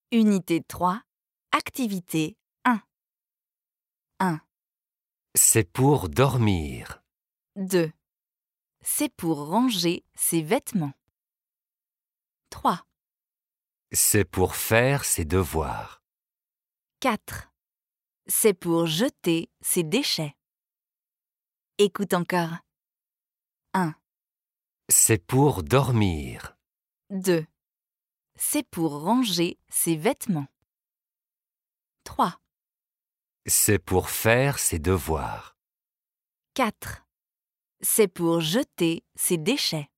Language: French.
Unité 3, activité 1. 1, C'est pour dormir. 2. C'est pour ranger ses vêtements. 3, C'est pour faire ses devoirs. 4. C'est pour jeter ses déchets. Écoute encore. 1, C'est pour dormir. 2. C'est pour ranger ses vêtements. 3, C'est pour faire ses devoirs. 4. C'est pour jeter ses déchets.